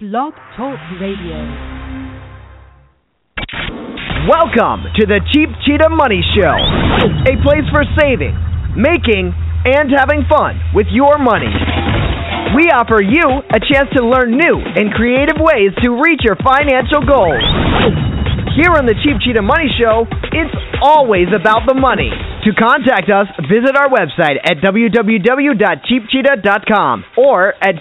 Blog Talk Radio. Welcome to the Cheap Cheetah Money Show, a place for saving, making, and having fun with your money. We offer you a chance to learn new and creative ways to reach your financial goals. Here on the Cheap Cheetah Money Show, it's always about the money. To contact us, visit our website at www.cheapcheetah.com or at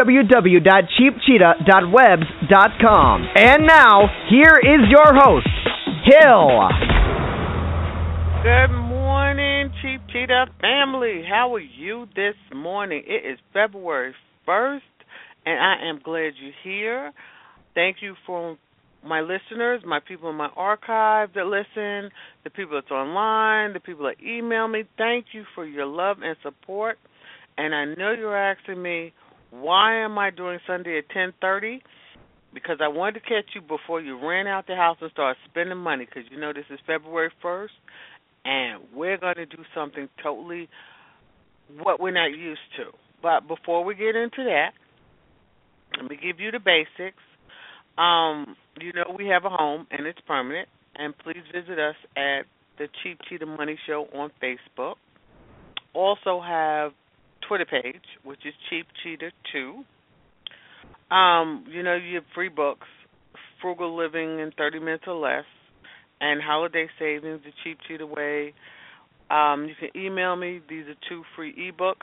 www.cheapcheetah.webs.com. And now, here is your host, Hill. Good morning, Cheap Cheetah family. How are you this morning? It is February 1st, and I am glad you're here. Thank you for my listeners, my people in my archive that listen, the people that's online, the people that email me. Thank you for your love and support. And I know you're asking me, why am I doing Sunday at 10:30? Because I wanted to catch you before you ran out the house and started spending money, because you know this is February 1st, and we're going to do something totally what we're not used to. But before we get into that, let me give you the basics. You know we have a home, and it's permanent, and please visit us at the Cheap Cheetah Money Show on Facebook. Also have Twitter page, which is Cheap Cheetah 2. You know you have free books, Frugal Living in 30 Minutes or Less, and Holiday Savings, The Cheap Cheetah Way. You can email me. These are 2 free ebooks.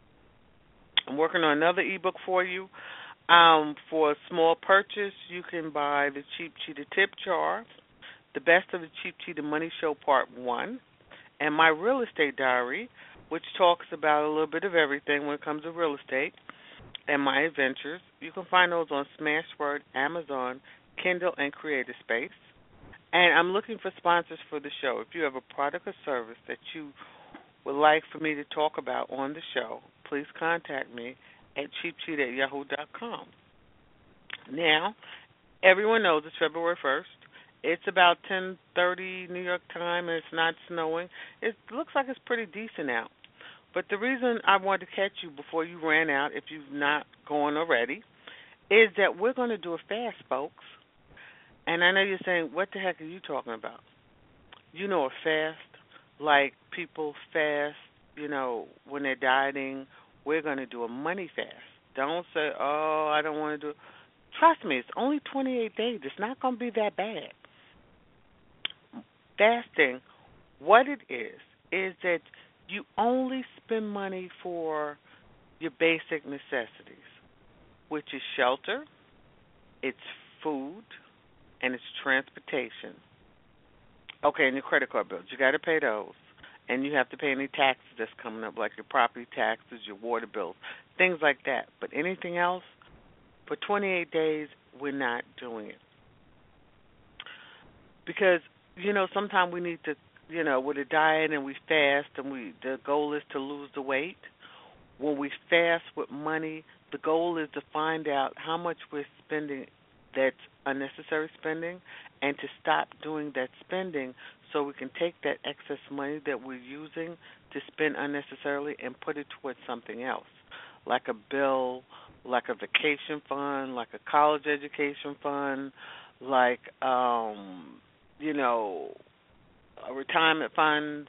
I'm working on another ebook for you. For a small purchase, you can buy the Cheap Cheetah Tip Jar, the Best of the Cheap Cheetah Money Show Part 1, and my Real Estate Diary, which talks about a little bit of everything when it comes to real estate and my adventures. You can find those on Smashword, Amazon, Kindle, and Creative Space. And I'm looking for sponsors for the show. If you have a product or service that you would like for me to talk about on the show, please contact me at cheapcheetah@yahoo.com. Now, everyone knows it's February 1st. It's about 10:30 New York time, and it's not snowing. It looks like it's pretty decent out. But the reason I wanted to catch you before you ran out, if you've not gone already, is that we're going to do a fast, folks. And I know you're saying, what the heck are you talking about? You know, a fast, like people fast, you know, when they're dieting. We're going to do a money fast. Don't say, oh, I don't want to do it. Trust me, it's only 28 days. It's not going to be that bad. Fasting, what it is that you only spend money for your basic necessities, which is shelter, it's food, and it's transportation. Okay, and your credit card bills. You got to pay those. And you have to pay any taxes that's coming up, like your property taxes, your water bills, things like that. But anything else, for 28 days, we're not doing it. Because, you know, sometimes we need to, you know, with a diet and we fast and the goal is to lose the weight. When we fast with money, the goal is to find out how much we're spending that's unnecessary spending and to stop doing that spending so we can take that excess money that we're using to spend unnecessarily and put it towards something else, like a bill, like a vacation fund, like a college education fund, like, you know, a retirement fund,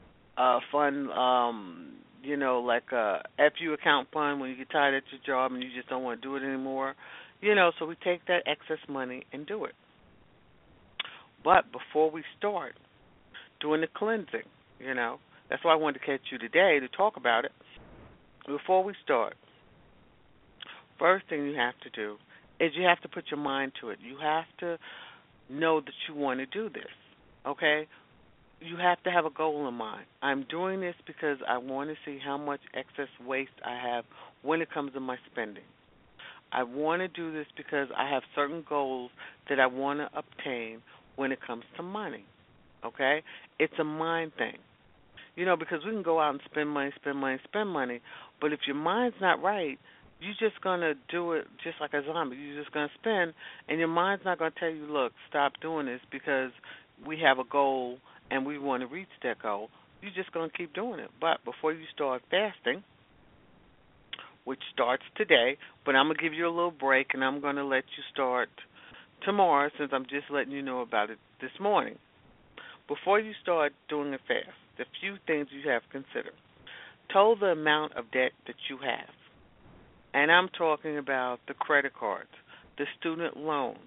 you know, like a FU account fund when you get tired at your job and you just don't want to do it anymore. You know, so we take that excess money and do it. But before we start doing the cleansing, you know, that's why I wanted to catch you today to talk about it. Before we start, first thing you have to do is you have to put your mind to it. You have to know that you want to do this, okay? You have to have a goal in mind. I'm doing this because I want to see how much excess waste I have when it comes to my spending. I want to do this because I have certain goals that I want to obtain when it comes to money, okay? It's a mind thing. You know, because we can go out and spend money, but if your mind's not right, you're just going to do it just like a zombie. You're just going to spend, and your mind's not going to tell you, look, stop doing this because we have a goal and we want to reach that goal. You're just going to keep doing it. But before you start fasting, which starts today, but I'm going to give you a little break and I'm going to let you start tomorrow since I'm just letting you know about it this morning. Before you start doing a fast, the few things you have to consider. Total the amount of debt that you have. And I'm talking about the credit cards, the student loans,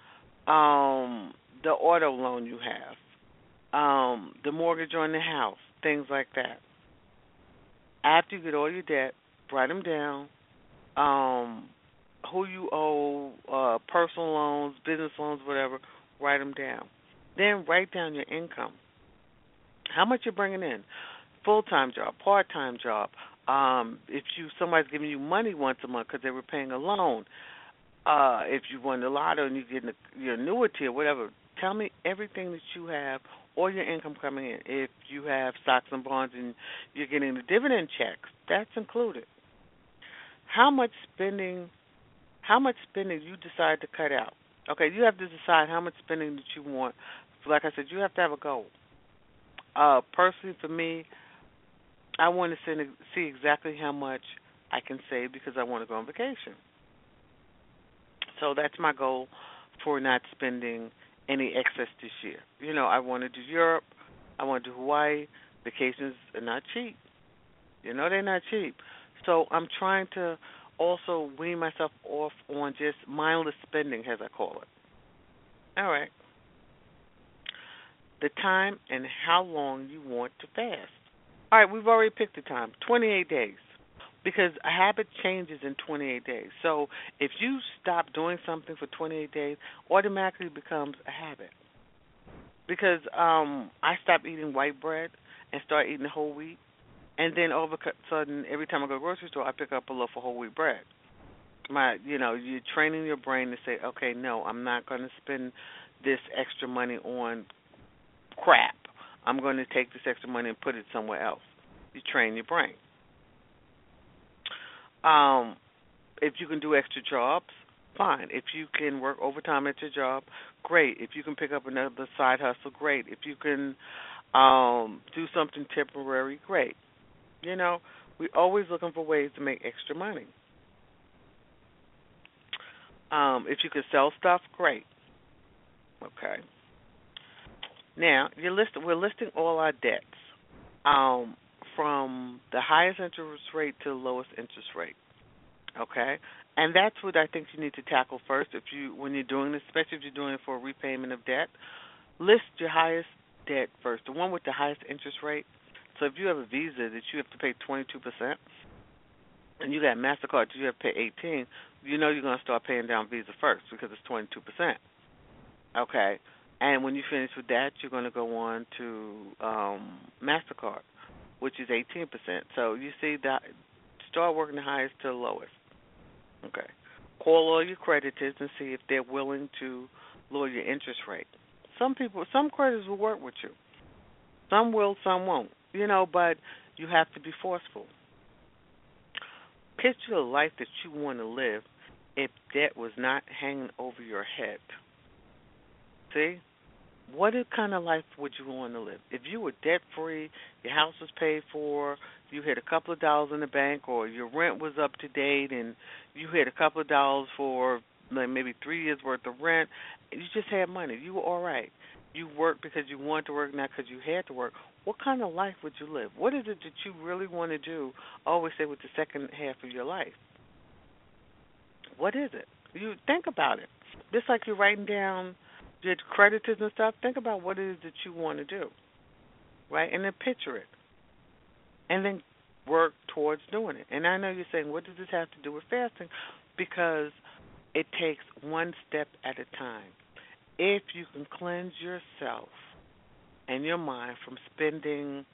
the auto loan you have, the mortgage on the house, things like that. After you get all your debt, write them down. Who you owe, personal loans, business loans, whatever, write them down. Then write down your income. How much you're bringing in? Full-time job, part-time job. If somebody's giving you money once a month because they were paying a loan. If you won the lotto and you're getting your annuity or whatever, tell me everything that you have or your income coming in. If you have stocks and bonds and you're getting the dividend checks, that's included. How much spending you decide to cut out. Okay, you have to decide how much spending that you want. Like I said, you have to have a goal. Personally, for me, I want to see exactly how much I can save because I want to go on vacation. So that's my goal for not spending any excess this year. You know, I want to do Europe. I want to do Hawaii. Vacations are not cheap. You know, they're not cheap. So I'm trying to also wean myself off on just mindless spending, as I call it. All right. The time and how long you want to fast. All right, we've already picked the time, 28 days, because a habit changes in 28 days. So if you stop doing something for 28 days, automatically becomes a habit. Because I stopped eating white bread and started eating whole wheat, and then all of a sudden, every time I go to the grocery store, I pick up a loaf of whole wheat bread. You're training your brain to say, okay, no, I'm not going to spend this extra money on crap. I'm going to take this extra money and put it somewhere else. You train your brain. If you can do extra jobs, fine. If you can work overtime at your job, great. If you can pick up another side hustle, great. If you can do something temporary, great. You know, we're always looking for ways to make extra money. If you could sell stuff, great. Okay. Now, we're listing all our debts from the highest interest rate to the lowest interest rate. Okay? And that's what I think you need to tackle first when you're doing this, especially if you're doing it for a repayment of debt. List your highest debt first, the one with the highest interest rate. So if you have a Visa that you have to pay 22%, and you got MasterCard that you have to pay 18%, you know you're going to start paying down Visa first because it's 22%. Okay? And when you finish with that, you're going to go on to MasterCard, which is 18%. So you see that start working the highest to the lowest. Okay. Call all your creditors and see if they're willing to lower your interest rate. Some creditors will work with you. Some will, some won't. You know, but you have to be forceful. Picture the life that you want to live if debt was not hanging over your head. See? What kind of life would you want to live? If you were debt-free, your house was paid for, you had a couple of dollars in the bank, or your rent was up to date, and you had a couple of dollars for maybe 3 years' worth of rent, you just had money. You were all right. You worked because you wanted to work, not because you had to work. What kind of life would you live? What is it that you really want to do, I always say, with the second half of your life? What is it? You think about it. Just like you're writing down your creditors and stuff, think about what it is that you want to do, right? And then picture it. And then work towards doing it. And I know you're saying, what does this have to do with fasting? Because it takes one step at a time. If you can cleanse yourself and your mind from spending,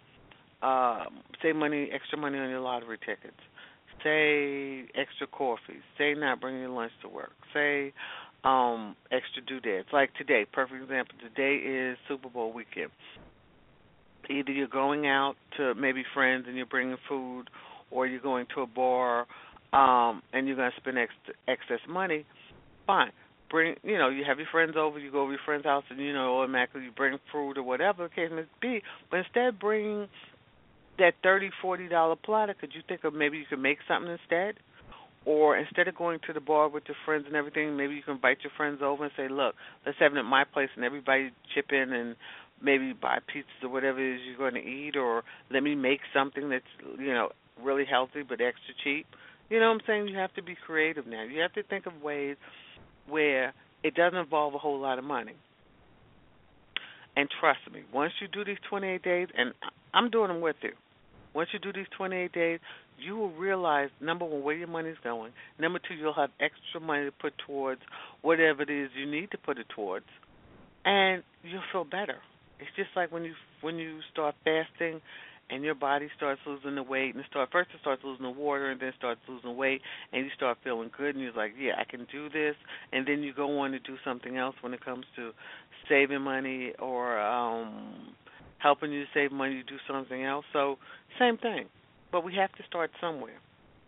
say, extra money on your lottery tickets, say extra coffee, say not bringing your lunch to work, say extra doodads. Like today, perfect example, today is Super Bowl weekend. Either you're going out to maybe friends and you're bringing food, or you're going to a bar and you're going to spend excess money, fine. You have your friends over, you go over your friend's house, and, automatically you bring food or whatever the case may be. But instead of bringing that $30, $40 platter, could you think of maybe you could make something instead? Or instead of going to the bar with your friends and everything, maybe you can invite your friends over and say, look, let's have it at my place and everybody chip in and maybe buy pizzas or whatever it is you're going to eat, or let me make something that's, really healthy but extra cheap. You know what I'm saying? You have to be creative now. You have to think of ways where it doesn't involve a whole lot of money. And trust me, once you do these 28 days, and I'm doing them with you, once you do these 28 days, you will realize, number one, where your money's going. Number two, you'll have extra money to put towards whatever it is you need to put it towards, and you'll feel better. It's just like when you start fasting and your body starts losing the weight, and first it starts losing the water, and then it starts losing weight, and you start feeling good, and you're like, yeah, I can do this, and then you go on to do something else when it comes to saving money or helping you to save money, you do something else. So same thing, but we have to start somewhere.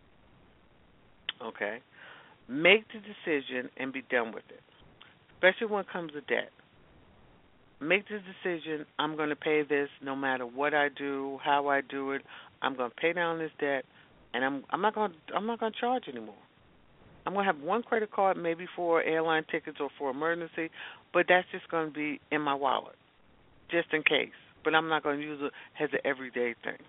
Okay, make the decision and be done with it, especially when it comes to debt. Make the decision, I'm going to pay this no matter what I do, how I do it. I'm going to pay down this debt, and I'm not going to charge anymore. I'm going to have one credit card maybe for airline tickets or for emergency, but that's just going to be in my wallet just in case. But I'm not going to use it as an everyday thing.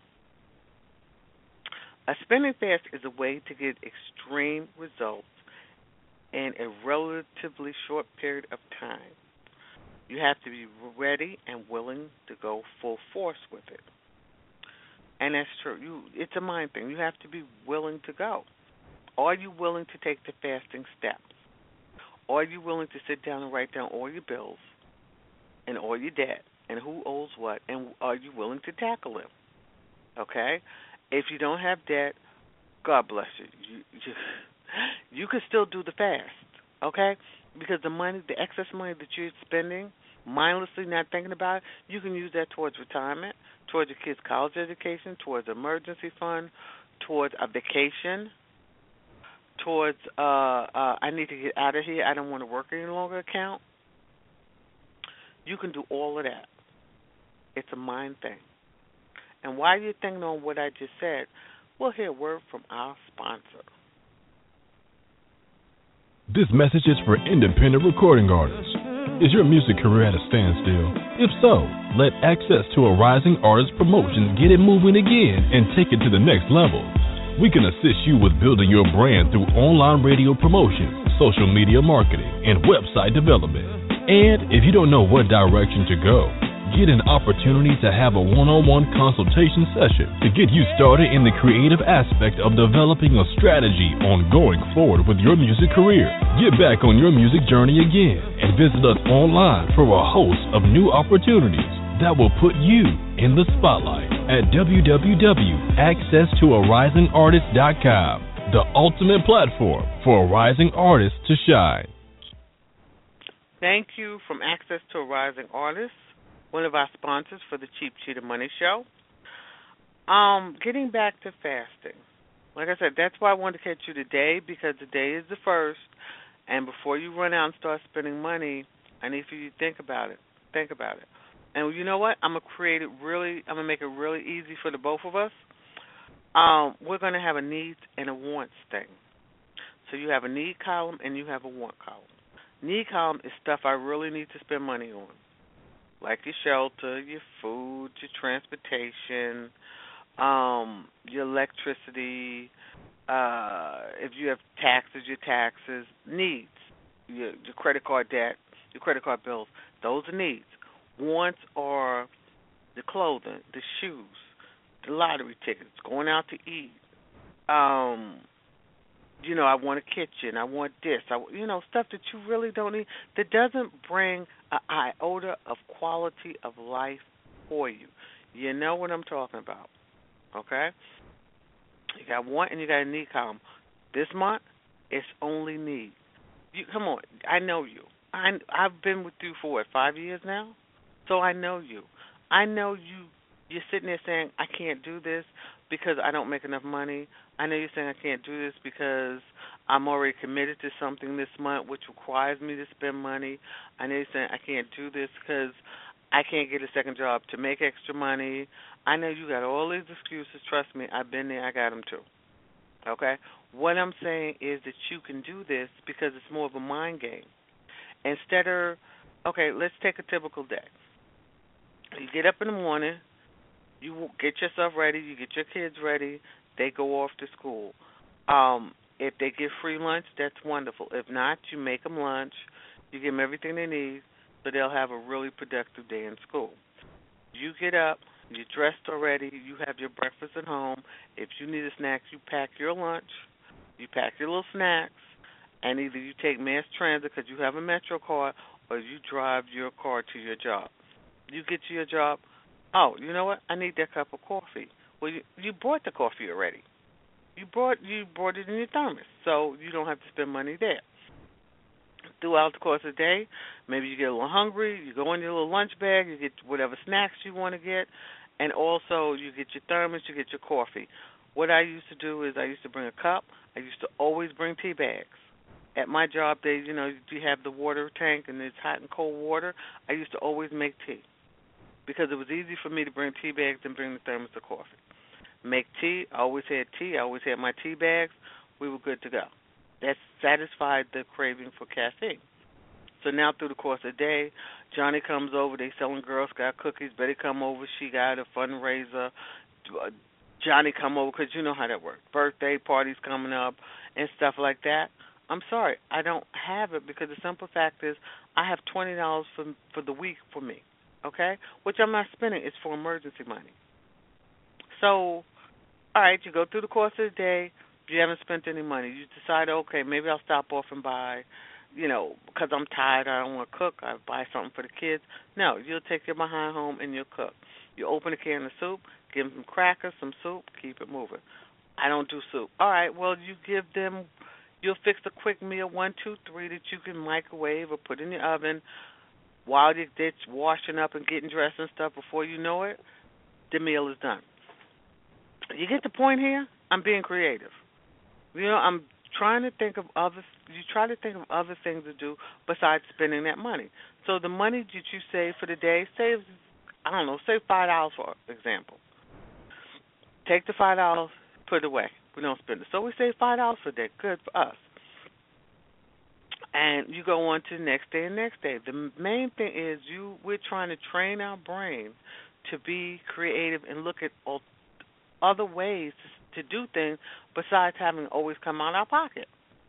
A spending fast is a way to get extreme results in a relatively short period of time. You have to be ready and willing to go full force with it. And that's true. It's a mind thing. You have to be willing to go. Are you willing to take the fasting steps? Are you willing to sit down and write down all your bills and all your debt and who owes what, and are you willing to tackle it? Okay? If you don't have debt, God bless you. You can still do the fast, okay? Because the excess money that you're spending, mindlessly not thinking about it, you can use that towards retirement, towards your kids' college education, towards an emergency fund, towards a vacation, towards I need to get out of here, I don't want to work any longer account. You can do all of that. It's a mind thing. And while you're thinking on what I just said, we'll hear a word from our sponsor. This message is for independent recording artists. Is your music career at a standstill? If so, let Access to a Rising Artist Promotions get it moving again and take it to the next level. We can assist you with building your brand through online radio promotion, social media marketing, and website development. And if you don't know what direction to go, get an opportunity to have a one-on-one consultation session to get you started in the creative aspect of developing a strategy on going forward with your music career. Get back on your music journey again and visit us online for a host of new opportunities that will put you in the spotlight at www.accesstoarisingartist.com, the ultimate platform for a rising artist to shine. Thank you from Access to a Rising Artist, one of our sponsors for the Cheap Cheetah Money Show. Getting back to fasting. Like I said, that's why I wanted to catch you today, because today is the first, and before you run out and start spending money, I need for you to think about it. Think about it. And you know what? I'm gonna make it really easy for the both of us. We're gonna have a needs and a wants thing. So you have a need column and you have a want column. Need column is stuff I really need to spend money on, like your shelter, your food, your transportation, your electricity, if you have taxes, your taxes, needs, your credit card debt, your credit card bills. Those are needs. Wants are the clothing, the shoes, the lottery tickets, going out to eat. I want a kitchen. I want this. Stuff that you really don't need, that doesn't bring an iota of quality of life for you. You know what I'm talking about, okay? You got want and you got a need column. This month, it's only need. Come on, I know you. I've been with you for 5 years now, so I know you. I know you. You're sitting there saying, I can't do this because I don't make enough money. I know you're saying I can't do this because I'm already committed to something this month, which requires me to spend money. I know you're saying I can't do this because I can't get a second job to make extra money. I know you got all these excuses. Trust me, I've been there. I got them too. Okay? What I'm saying is that you can do this because it's more of a mind game. Instead of, okay, let's take a typical day. You get up in the morning, you get yourself ready, you get your kids ready, they go off to school. If they get free lunch, that's wonderful. If not, you make them lunch, you give them everything they need, so they'll have a really productive day in school. You get up, you're dressed already, you have your breakfast at home. If you need a snack, you pack your lunch, you pack your little snacks, and either you take mass transit because you have a Metro card, or you drive your car to your job. You get to your job. Oh, you know what? I need that cup of coffee. Well, you bought the coffee already. You brought it in your thermos, so you don't have to spend money there. Throughout the course of the day, maybe you get a little hungry. You go in your little lunch bag. You get whatever snacks you want to get, and also you get your thermos. You get your coffee. What I used to do is I used to bring a cup. I used to always bring tea bags. At my job, you have the water tank and it's hot and cold water. I used to always make tea because it was easy for me to bring tea bags and bring the thermos of coffee. Make tea. I always had tea. I always had my tea bags. We were good to go. That satisfied the craving for caffeine. So now through the course of the day, Johnny comes over. They selling Girl Scout cookies. Betty come over. She got a fundraiser. Johnny come over because you know how that works. Birthday parties coming up and stuff like that. I'm sorry, I don't have it because the simple fact is I have $20 for the week for me, okay? Which I'm not spending. It's for emergency money. So, all right, you go through the course of the day. You haven't spent any money. You decide, okay, maybe I'll stop off and buy, because I'm tired. I don't want to cook. I buy something for the kids. No, you'll take your behind home and you'll cook. You open a can of soup, give them some crackers, some soup, keep it moving. I don't do soup. All right, well, you'll fix a quick meal, 1, 2, 3, that you can microwave or put in the oven while you're washing up and getting dressed and stuff. Before you know it, the meal is done. You get the point here? I'm being creative. I'm trying to think of other. You try to think of other things to do besides spending that money. So the money that you save for the day, save $5 for example. Take the $5, put it away. We don't spend it. So we save $5 for that. Good for us. And you go on to the next day and next day. The main thing is we're trying to train our brain to be creative and look at other ways to do things besides having always come out of our pocket.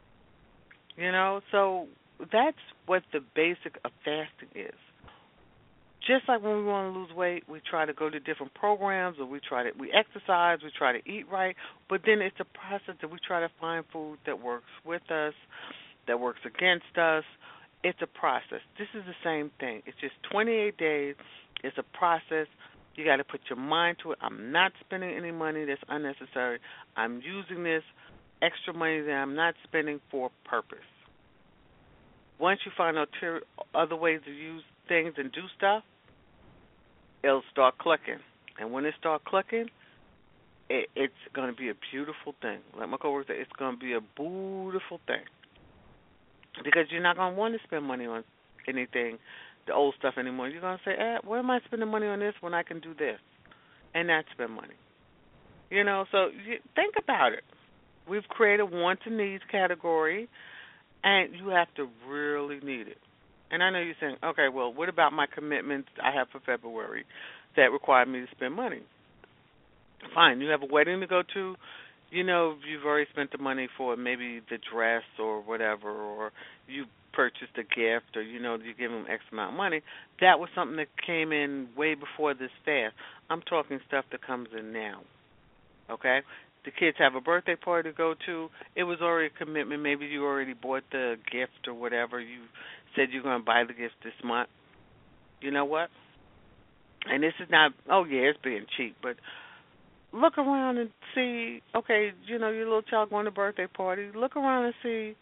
So that's what the basic of fasting is. Just like when we want to lose weight, we try to go to different programs, or we exercise, we try to eat right, but then it's a process that we try to find food that works with us, that works against us. It's a process. This is the same thing. It's just 28 days. It's a process. You got to put your mind to it. I'm not spending any money that's unnecessary. I'm using this extra money that I'm not spending for a purpose. Once you find other ways to use things and do stuff, it'll start clicking. And when it starts clicking, it's going to be a beautiful thing. Like my coworker said, it's going to be a beautiful thing. Because you're not going to want to spend money on anything, the old stuff anymore. You're going to say, why am I spending money on this when I can do this and not spend money? So think about it. We've created wants and needs category, and you have to really need it. And I know you're saying, okay, well, what about my commitments I have for February that require me to spend money? Fine, you have a wedding to go to. You've already spent the money for maybe the dress or whatever, or you purchased a gift, or, you give them X amount of money. That was something that came in way before this fast. I'm talking stuff that comes in now, okay? The kids have a birthday party to go to. It was already a commitment. Maybe you already bought the gift or whatever. You said you're going to buy the gift this month. You know what? And this is not, it's being cheap, but look around and see, okay, your little child going to a birthday party. Look around and see,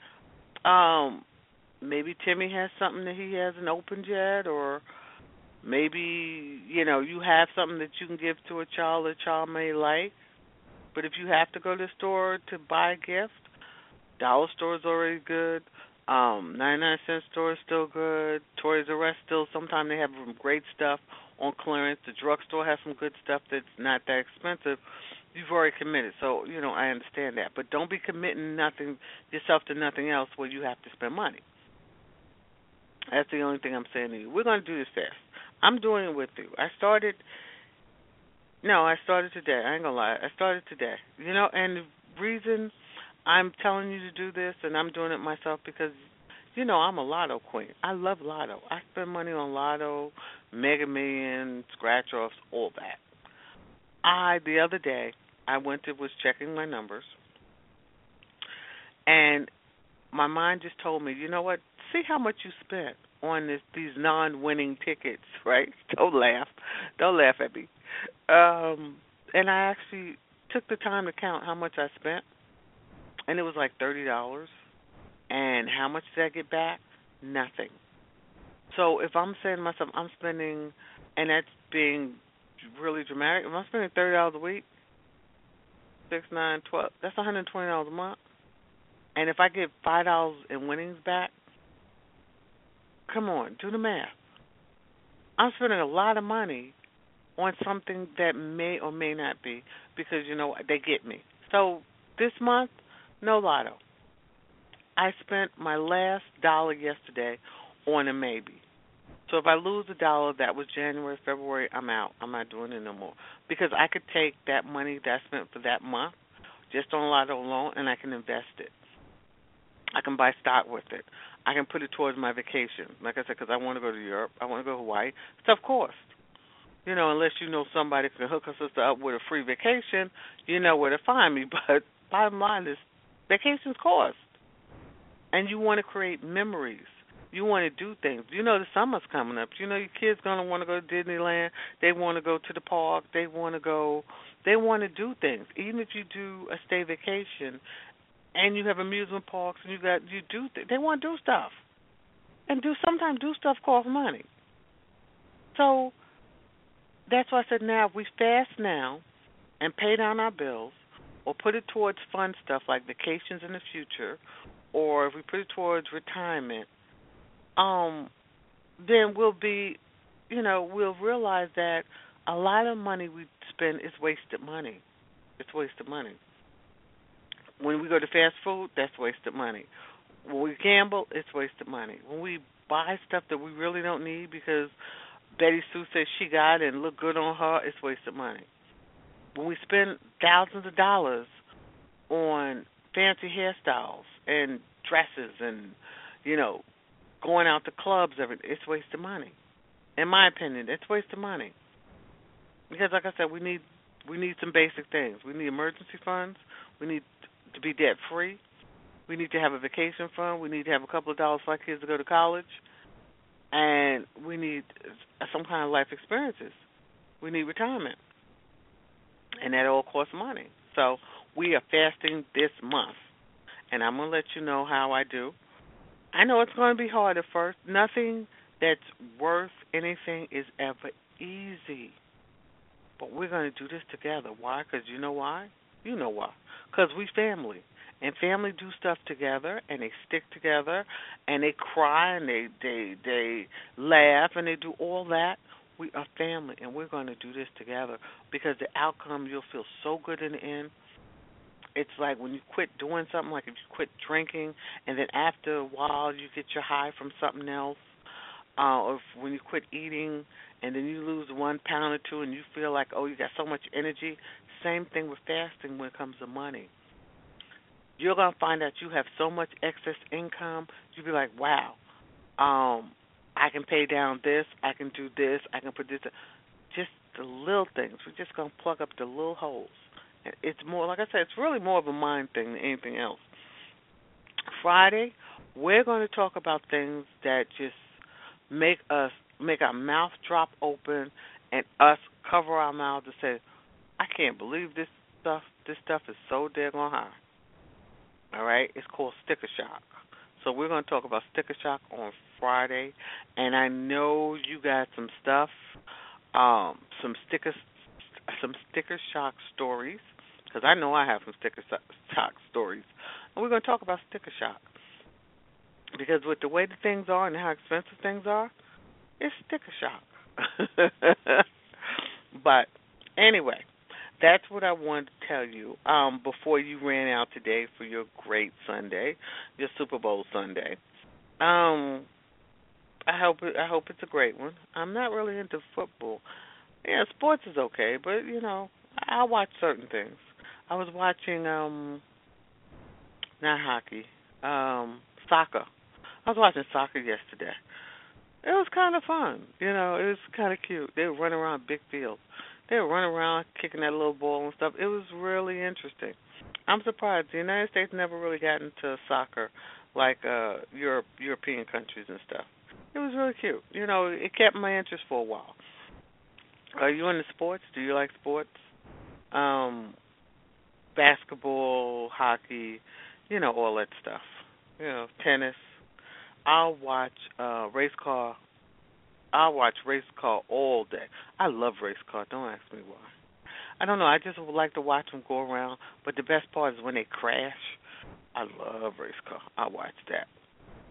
maybe Timmy has something that he hasn't opened yet, or maybe, you have something that you can give to a child may like. But if you have to go to the store to buy a gift, dollar store is already good. 99-cent store is still good. Toys R Us still, sometimes they have some great stuff on clearance. The drugstore has some good stuff that's not that expensive. You've already committed, so I understand that. But don't be committing yourself to nothing else where you have to spend money. That's the only thing I'm saying to you. We're going to do this fast. I'm doing it with you. I started today. I ain't gonna lie. I started today. And the reason I'm telling you to do this and I'm doing it myself because I'm a lotto queen. I love lotto. I spend money on lotto, Mega Millions, scratch offs, all that. The other day I was checking my numbers and my mind just told me, you know what? See how much you spent on these non-winning tickets, right? Don't laugh at me. And I actually took the time to count how much I spent, and it was like $30. And how much did I get back? Nothing. So if I'm saying to myself, I'm spending, and that's being really dramatic, if I'm spending $30 a week, 6, 9, 12, that's $120 a month. And if I get $5 in winnings back, come on, do the math. I'm spending a lot of money on something that may or may not be because, they get me. So this month, no lotto. I spent my last dollar yesterday on a maybe. So if I lose $1, that was January, February, I'm out. I'm not doing it no more. Because I could take that money that I spent for that month just on lotto alone and I can invest it. I can buy stock with it. I can put it towards my vacation. Like I said, because I want to go to Europe. I want to go to Hawaii. Stuff costs. Unless somebody can hook us up with a free vacation, you know where to find me. But bottom line is vacations cost. And you want to create memories. You want to do things. The summer's coming up. Your kids going to want to go to Disneyland. They want to go to the park. They want to do things. Even if you do a stay vacation and you have amusement parks and they want to do stuff. And sometimes do stuff costs money. So that's why I said now if we fast now and pay down our bills or put it towards fun stuff like vacations in the future, or if we put it towards retirement, then we'll realize that a lot of money we spend is wasted money. It's wasted money. When we go to fast food, that's wasted money. When we gamble, it's wasted money. When we buy stuff that we really don't need because Betty Sue says she got it and look good on her, it's wasted money. When we spend thousands of dollars on fancy hairstyles and dresses and, going out to clubs, it's wasted money. In my opinion, it's wasted money. Because like I said, we need some basic things. We need emergency funds. We need to be debt free. We need to have a vacation fund. We need to have a couple of dollars for our kids to go to college. And we need some kind of life experiences. We need retirement. And that all costs money. So we are fasting this month. And I'm going to let you know how I do. I know it's going to be hard at first. Nothing that's worth anything is ever easy. But we're going to do this together. Why? Because you know why? You know why. Because we family. And family do stuff together, and they stick together, and they cry, and they laugh, and they do all that. We are family, and we're going to do this together because the outcome, you'll feel so good in the end. It's like when you quit doing something, like if you quit drinking, and then after a while you get your high from something else, or when you quit eating, and then you lose 1 pound or 2, and you feel like, oh, you got so much energy. Same thing with fasting when it comes to money. You're going to find out you have so much excess income, you'll be like, wow, I can pay down this, I can do this, I can put this. Just the little things. We're just going to plug up the little holes. It's more, like I said, it's really more of a mind thing than anything else. Friday, we're going to talk about things that just make our mouth drop open and us cover our mouths and say, I can't believe this stuff. This stuff is so daggone high. All right? It's called sticker shock. So we're going to talk about sticker shock on Friday. And I know you got some stuff, some sticker shock stories, because I know I have some sticker shock stories. And we're going to talk about sticker shock. Because with the way the things are and how expensive things are, it's sticker shock. But anyway, that's what I wanted to tell you before you ran out today for your great Sunday, your Super Bowl Sunday. Um, I hope it's a great one. I'm not really into football. Yeah, sports is okay, but I watch certain things. I was watching not hockey, soccer. I was watching soccer yesterday. It was kind of fun. It was kind of cute. They were running around big fields. They were running around kicking that little ball and stuff. It was really interesting. I'm surprised the United States never really got into soccer like European countries and stuff. It was really cute. It kept my interest for a while. Are you into sports? Do you like sports? Um, Basketball, hockey, all that stuff. Tennis. I'll watch race car. I'll watch race car all day. I love race car. Don't ask me why. I don't know. I just would like to watch them go around. But the best part is when they crash. I love race car. I watch that.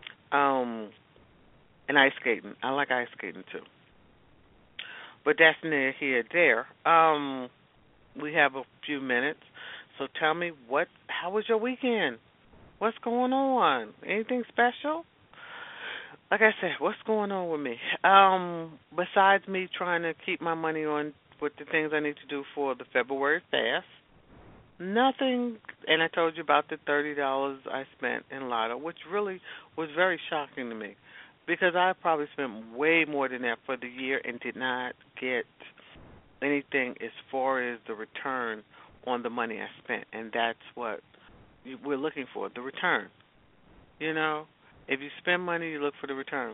And ice skating. I like ice skating too. But that's neither here nor there. We have a few minutes. So tell me how was your weekend? What's going on? Anything special? Like I said, what's going on with me? Besides me trying to keep my money on with the things I need to do for the February fast, nothing. And I told you about the $30 I spent in Lotto, which really was very shocking to me because I probably spent way more than that for the year and did not get anything as far as the return on the money I spent. And that's what we're looking for, the return. If you spend money, you look for the return.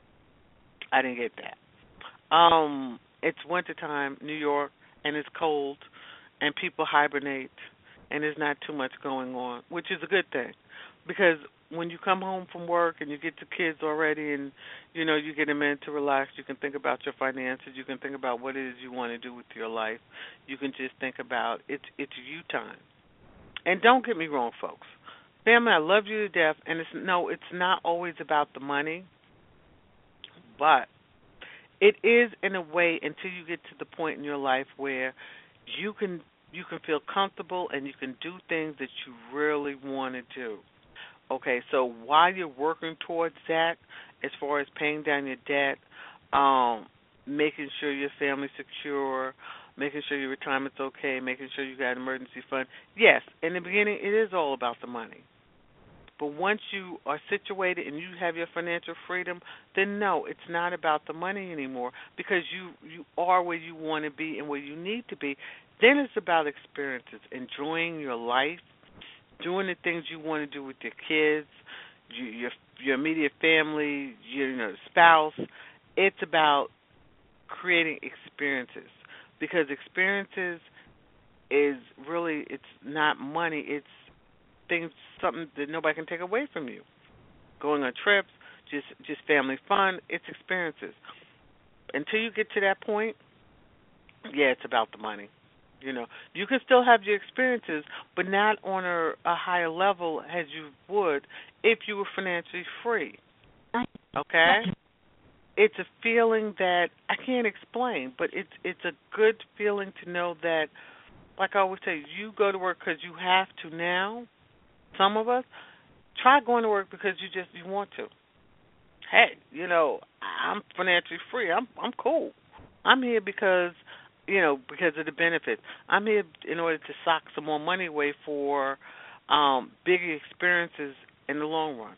I didn't get that. It's wintertime, New York, and it's cold, and people hibernate, and there's not too much going on, which is a good thing. Because when you come home from work and you get the kids already and, you get them in to relax, you can think about your finances, you can think about what it is you want to do with your life. You can just think about it's you time. And don't get me wrong, folks. Family, I love you to death, and it's not always about the money, but it is in a way until you get to the point in your life where you can feel comfortable and you can do things that you really want to do. Okay, so while you're working towards that, as far as paying down your debt, making sure your family's secure, making sure your retirement's okay, making sure you got an emergency fund. Yes, in the beginning, it is all about the money. But once you are situated and you have your financial freedom, then no, it's not about the money anymore because you are where you want to be and where you need to be. Then it's about experiences, enjoying your life, doing the things you want to do with your kids, your immediate family, your spouse. It's about creating experiences because experiences is really, it's not money, it's things, something that nobody can take away from you. Going on trips, just family fun, it's experiences. Until you get to that point, yeah, it's about the money. You can still have your experiences, but not on a higher level as you would if you were financially free. Okay? It's a feeling that I can't explain, but it's a good feeling to know that, like I always tell you, you go to work because you have to now. Some of us try going to work because you want to. Hey, I'm financially free. I'm cool. I'm here because of the benefits. I'm here in order to sock some more money away for bigger experiences in the long run.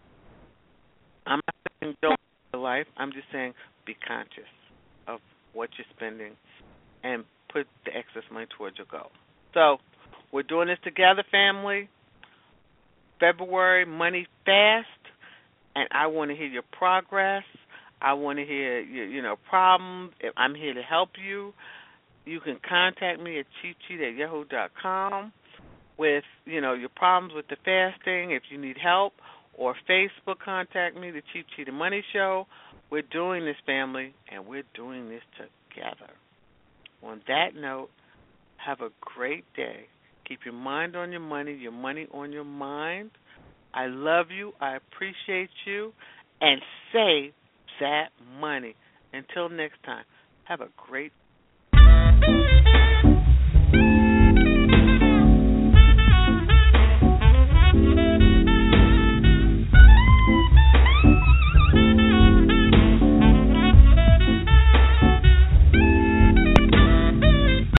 I'm not saying don't live life. I'm just saying be conscious of what you're spending and put the excess money towards your goal. So we're doing this together, family. February Money Fast, and I want to hear your progress. I want to hear your problems. I'm here to help you. You can contact me at cheapcheat@yahoo.com with your problems with the fasting if you need help, or Facebook contact me, the Cheap Cheetah Money Show. We're doing this, family, and we're doing this together. On that note, have a great day. Keep your mind on your money on your mind. I love you. I appreciate you. And save that money. Until next time, have a great